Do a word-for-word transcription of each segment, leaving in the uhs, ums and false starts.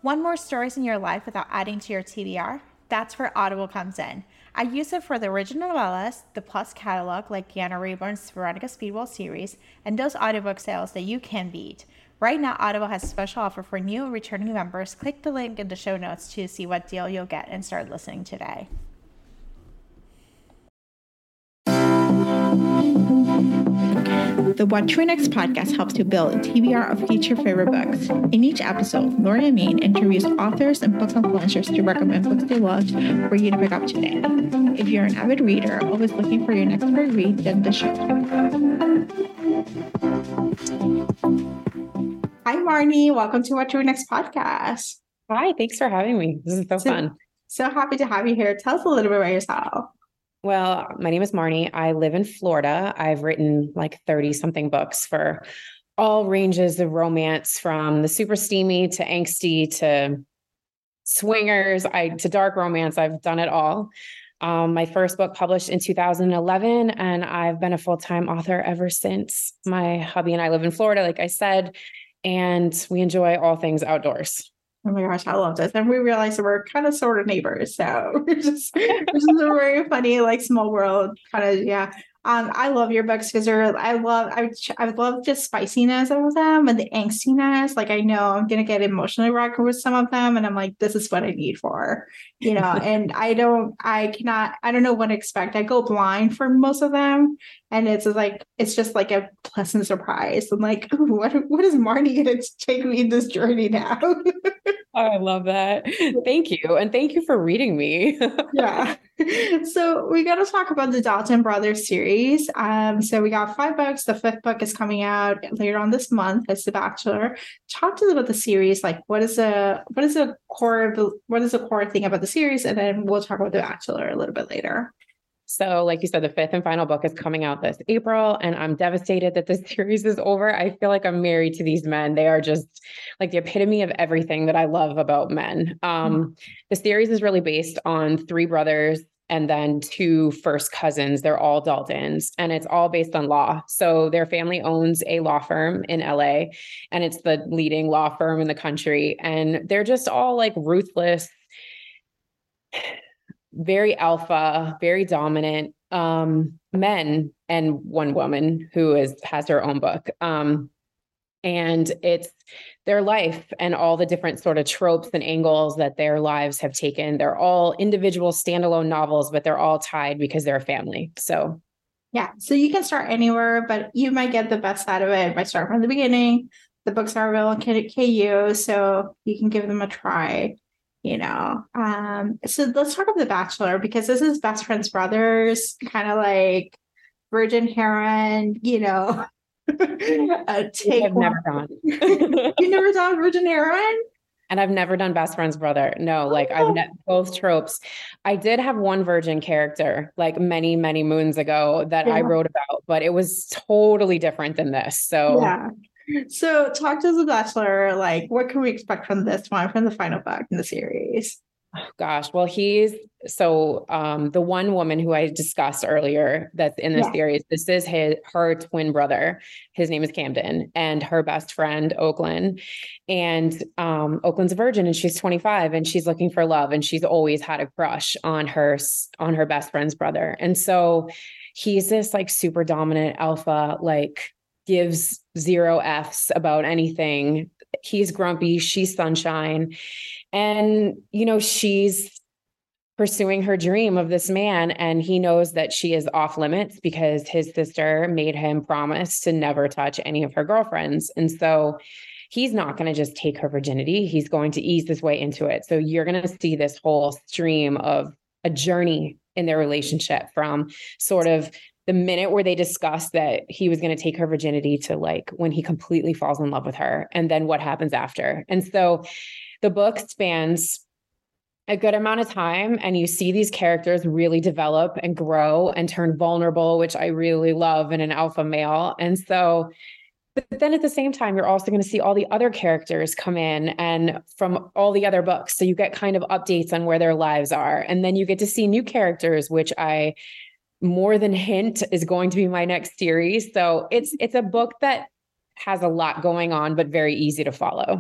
Want more stories in your life without adding to your T B R? That's where Audible comes in. I use it for the original novellas, the Plus catalog like Deanna Rayburn's Veronica Speedwell series, and those audiobook sales that you can beat. Right now, Audible has a special offer for new and returning members. Click the link in the show notes to see what deal you'll get and start listening today. The What to Read Next podcast helps you build a T B R of future favorite books. In each episode, Lori and Amin interviews authors and book influencers to recommend books they loved for you to pick up today. If you're an avid reader, always looking for your next great read, then the show. Hi, Marnie. Welcome to What to Read Next podcast. Hi, thanks for having me. This is so, so fun. So happy to have you here. Tell us a little bit about yourself. Well, my name is Marnie. I live in Florida. I've written like thirty something books for all ranges of romance, from the super steamy to angsty to swingers, I to dark romance. I've done it all. Um, my first book published in two thousand eleven, and I've been a full-time author ever since. My hubby and I live in Florida, like I said, and we enjoy all things outdoors. Oh my gosh, I love this. And we realized that we're kind of sort of neighbors. So we're just, this is a very funny, like small world kind of, yeah. Um, I love your books because they're, I love, I, I love just spiciness of them and the angstiness. Like, I know I'm going to get emotionally wrecked with some of them. And I'm like, this is what I need for, you know, and I don't, I cannot, I don't know what to expect. I go blind for most of them. And it's like, it's just like a pleasant surprise. I'm like, ooh, what, what is Marnie going to take me in this journey now? Oh, I love that. Thank you. And thank you for reading me. Yeah. So we got to talk about the Dalton Brothers series. Um, so we got five books. The fifth book is coming out later on this month. It's The Bachelor. Talk to us about the series. Like, what is a what is a core what is a core thing about the series? And then we'll talk about The Bachelor a little bit later. So like you said, the fifth and final book is coming out this April, and I'm devastated that this series is over. I feel like I'm married to these men. They are just like the epitome of everything that I love about men. Um, mm-hmm. The series is really based on three brothers and then two first cousins. They're all Daltons, and it's all based on law. So their family owns a law firm in L A, and it's the leading law firm in the country. And they're just all like ruthless, very alpha, very dominant um, men, and one woman who is has her own book. Um, and it's their life and all the different sort of tropes and angles that their lives have taken. They're all individual standalone novels, but they're all tied because they're a family. So, yeah. So you can start anywhere, but you might get the best out of it by starting from the beginning. The books are available at K U, so you can give them a try. You know, um, so let's talk about The Bachelor, because this is best friends brothers, kind of like Virgin Heron, you know. a take I've never done. You never done Virgin Heron? And I've never done best friend's brother. No, like oh. I've ne- both tropes. I did have one virgin character like many, many moons ago that yeah. I wrote about, but it was totally different than this. So yeah. So talk to us, The Bachelor, like what can we expect from this one, from the final book in the series? Oh, gosh. Well, he's so um, the one woman who I discussed earlier that's in this yeah. series, this is his, her twin brother. His name is Camden, and her best friend, Oakland. And um, Oakland's a virgin, and she's twenty-five, and she's looking for love. And she's always had a crush on her, on her best friend's brother. And so he's this like super dominant alpha, like gives zero F's about anything. He's grumpy. She's sunshine. And, you know, she's pursuing her dream of this man, and he knows that she is off limits because his sister made him promise to never touch any of her girlfriends. And so he's not going to just take her virginity. He's going to ease his way into it. So you're going to see this whole stream of a journey in their relationship, from sort of the minute where they discuss that he was going to take her virginity to like when he completely falls in love with her, and then what happens after. And so the book spans a good amount of time, and you see these characters really develop and grow and turn vulnerable, which I really love in an alpha male. And so, but then at the same time, you're also going to see all the other characters come in and from all the other books. So you get kind of updates on where their lives are. And then you get to see new characters, which I more than hint is going to be my next series. So it's, it's a book that has a lot going on, but very easy to follow.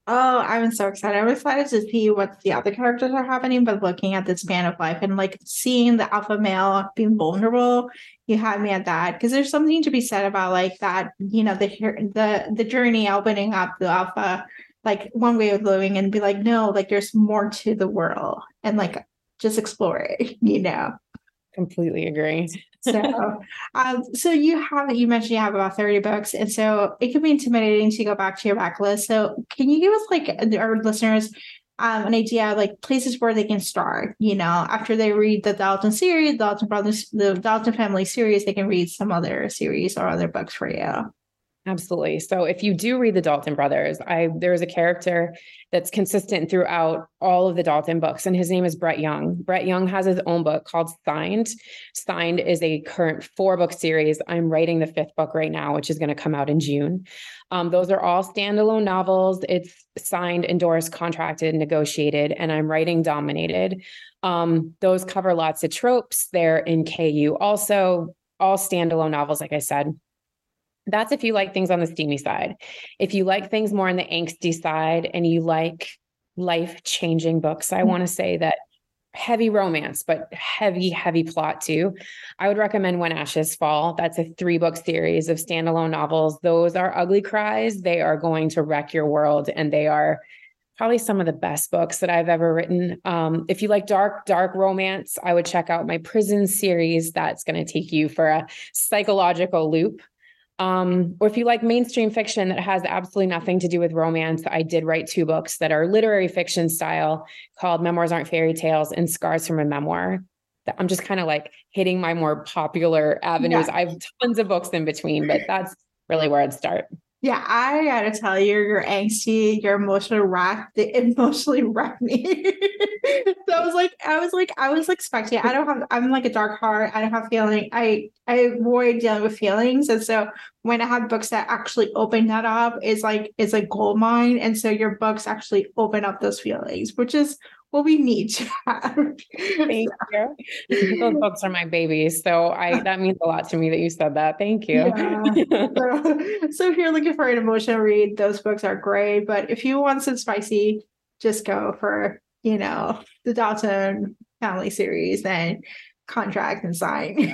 Oh, I'm so excited. I'm excited to see what the other characters are happening, but looking at the span of life and like seeing the alpha male being vulnerable, you had me at that. Because there's something to be said about like that, you know, the the the journey opening up the alpha, like one way of living and be like, no, like there's more to the world and like just explore it, you know. Completely agree. So, um, so you have you mentioned you have about thirty books, and so it can be intimidating to go back to your backlist. So, can you give us like our listeners um, an idea of like places where they can start? You know, after they read the Dalton series, Dalton Brothers, the Dalton Family series, they can read some other series or other books for you. Absolutely. So if you do read the Dalton brothers, I there's a character that's consistent throughout all of the Dalton books, and his name is Brett Young. Brett Young has his own book called Signed. Signed is a current four book series. I'm writing the fifth book right now, which is going to come out in June. Um, those are all standalone novels. It's signed, endorsed, contracted, negotiated, and I'm writing Dominated. Um, those cover lots of tropes. They're in K U also, all standalone novels, like I said. That's if you like things on the steamy side. If you like things more on the angsty side and you like life-changing books, I want to say that heavy romance, but heavy, heavy plot too. I would recommend When Ashes Fall. That's a three-book series of standalone novels. Those are ugly cries. They are going to wreck your world, and they are probably some of the best books that I've ever written. Um, if you like dark, dark romance, I would check out my Prison series. That's going to take you for a psychological loop. Um, or if you like mainstream fiction that has absolutely nothing to do with romance, I did write two books that are literary fiction style called Memoirs Aren't Fairy Tales and Scars from a Memoir. I'm just kind of like hitting my more popular avenues. Yeah. I have tons of books in between, but that's really where I'd start. Yeah, I gotta tell you, you're angsty, you're emotionally wrecked. It emotionally wrecked me. So I was like, I was like, I was expecting. I don't have. I'm like a dark heart. I don't have feeling. I I avoid dealing with feelings, and so when I have books that actually open that up, is like it's a gold mine. And so your books actually open up those feelings, which is what we need to have. Thank you. Those books are my babies. So I that means a lot to me that you said that. Thank you. Yeah. so, so if you're looking for an emotional read, those books are great. But if you want some spicy, just go for, you know, the Dalton Family series and Contract and Sign.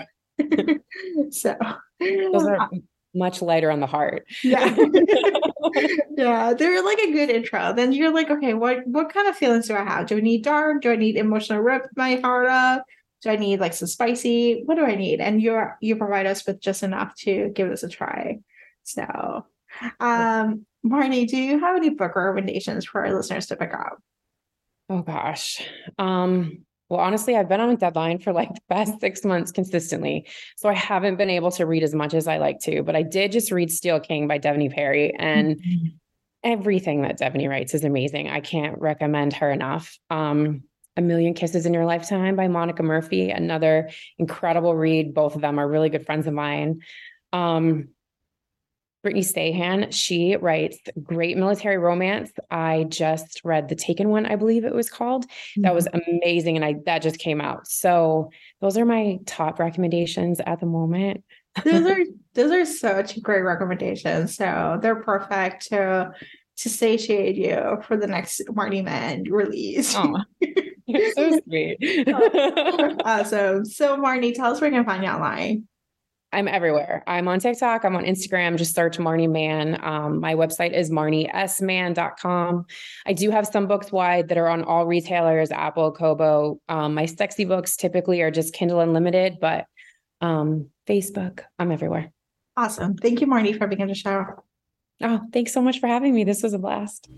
So those are much lighter on the heart. Yeah. Yeah, they're like a good intro. Then you're like, okay, what what kind of feelings do I have? Do I need dark? Do I need emotional rip my heart up? Do I need like some spicy? What do I need? And you're you provide us with just enough to give this a try. So um Marnie, do you have any book recommendations for our listeners to pick up? Oh gosh. Um Well, honestly, I've been on a deadline for like the past six months consistently. So I haven't been able to read as much as I like to, but I did just read Steel King by Devney Perry, and mm-hmm. everything that Devney writes is amazing. I can't recommend her enough. Um, A Million Kisses in Your Lifetime by Monica Murphy, another incredible read. Both of them are really good friends of mine. Um, Brittany Stahan, she writes great military romance. I just read The Taken One, I believe it was called. Mm-hmm. That was amazing. And I that just came out. So those are my top recommendations at the moment. Those are those are such great recommendations. So they're perfect to to satiate you for the next Marnie Man release. Oh, you're so sweet. Awesome. So Marnie, tell us where we can find you online. I'm everywhere. I'm on TikTok. I'm on Instagram. Just search Marnie Man. Um, my website is marnie s man dot com. I do have some books wide that are on all retailers, Apple, Kobo. Um, my sexy books typically are just Kindle Unlimited, but um, Facebook, I'm everywhere. Awesome. Thank you, Marnie, for being on the show. Oh, thanks so much for having me. This was a blast.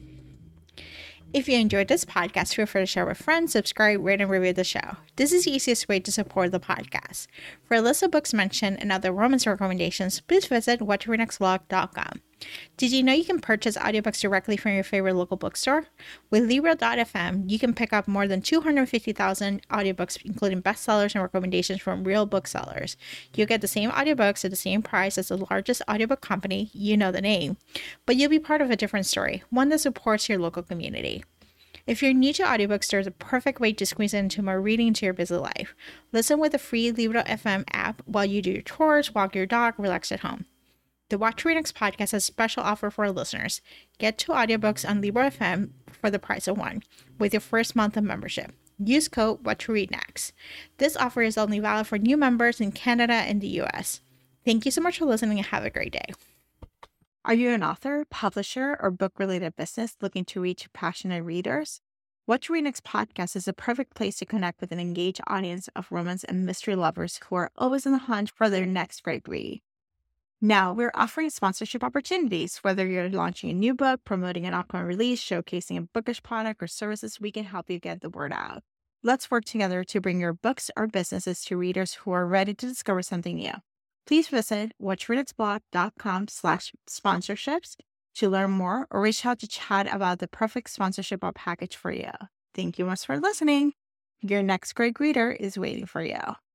If you enjoyed this podcast, feel free to share with friends, subscribe, rate, and review the show. This is the easiest way to support the podcast. For a list of books mentioned and other romance recommendations, please visit what to read next blog dot com. Did you know you can purchase audiobooks directly from your favorite local bookstore? With Libro dot f m, you can pick up more than two hundred fifty thousand audiobooks, including bestsellers and recommendations from real booksellers. You'll get the same audiobooks at the same price as the largest audiobook company, you know the name, but you'll be part of a different story, one that supports your local community. If you're new to audiobooks, there's a perfect way to squeeze into more reading into your busy life. Listen with the free Libro dot f m app while you do your chores, walk your dog, relax at home. The What to Read Next podcast has a special offer for our listeners. Get two audiobooks on Libro F M for the price of one with your first month of membership. Use code What to Read Next. This offer is only valid for new members in Canada and the U S. Thank you so much for listening and have a great day. Are you an author, publisher, or book-related business looking to reach passionate readers? What to Read Next podcast is a perfect place to connect with an engaged audience of romance and mystery lovers who are always on the hunt for their next great read. Now, we're offering sponsorship opportunities. Whether you're launching a new book, promoting an upcoming release, showcasing a bookish product or services, we can help you get the word out. Let's work together to bring your books or businesses to readers who are ready to discover something new. Please visit whattoreadnextblog.com slash sponsorships to learn more or reach out to chat about the perfect sponsorship or package for you. Thank you much for listening. Your next great reader is waiting for you.